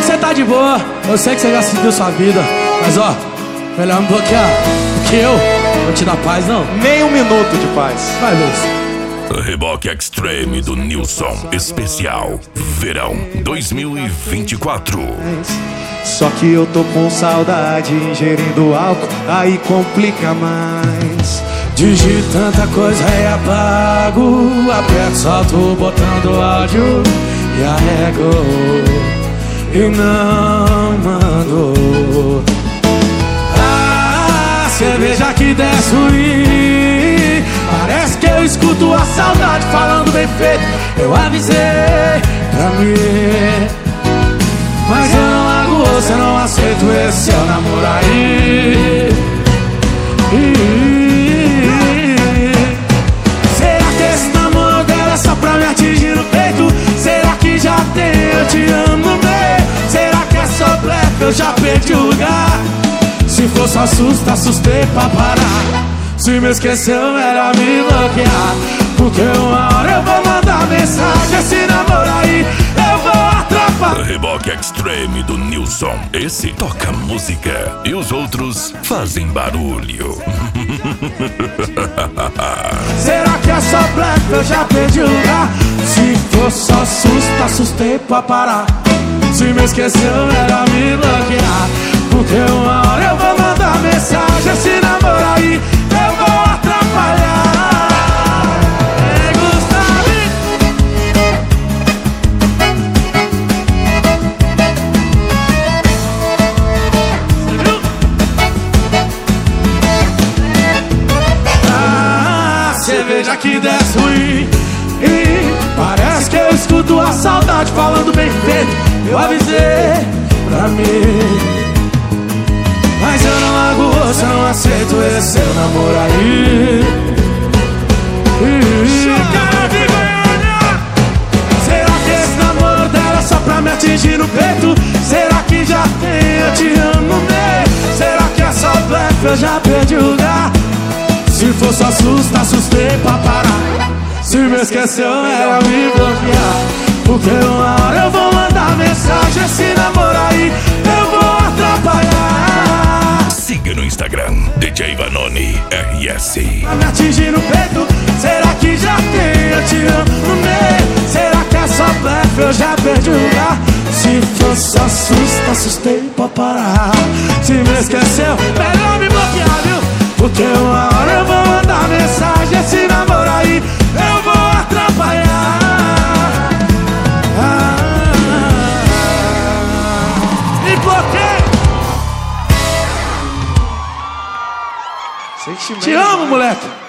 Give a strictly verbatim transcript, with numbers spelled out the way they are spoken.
que você tá de boa, eu sei que você já seguiu sua vida, mas ó, melhor me bloquear, porque eu vou te dar paz, não. Nem um minuto de paz. Vai, Luz. Reboque Extreme do Nilson, especial Verão dois mil e vinte e quatro. Só que eu tô com saudade, ingerindo álcool, aí complica mais. Digito tanta coisa e apago, aperto, solto o botão do áudio e arrego e não mando. Ah, cerveja que desce ruim, parece que eu escuto a saudade falando bem feito. Eu avisei pra mim, mas eu não largo você, não aceito esse seu namoro aí. Será que esse namoro dela é só pra me atingir no peito? Será que já tem eu te amo no meio? Será que é só blefe, eu já perdi o lugar? Se for só susto, assustei pra parar. Se me esqueceu, melhor me bloquear, porque uma hora eu vou mandar mensagem. Esse namoro aí eu vou atrapalhar. Reboque Extreme do Nilson, esse toca música e os outros fazem barulho. Será que é só black, eu já perdi o lugar? Se for só susto, assustei pra parar. Se me esqueceu, melhor me bloquear, porque uma hora eu vou mandar mensagem. Esse namoro aí eu vou atrapalhar. Ei, Gustavo! Você viu? Ah, cerveja que desce ruim, e parece que eu escuto a saudade falando bem feito. Eu avisei pra mim, mas eu não largo você, não aceito esse seu namoro aí. Será que esse namoro dela é só pra me atingir no peito? Será que já tem eu te amo no meio? Será que é só blefe, eu já perdi o lugar? Se for só susto, assustei pra parar. Se me esqueceu, ela me bloquear, porque uma hora eu vou mandar mensagem. Esse namoro aí eu vou atrapalhar. Siga no Instagram, D J Vanoni R S. Pra me atingir no peito, será que já tem eu te amo no meio? Será que é só blefe, eu já perdi o lugar? Se for só susto, assustei pra parar. Se me esqueceu, melhor me bloquear, viu? Porque uma hora eu vou mandar mensagem. Esse namoro aí eu vou atrapalhar. Ah, me bloqueia. Sentimento, Te amo, né? moleque.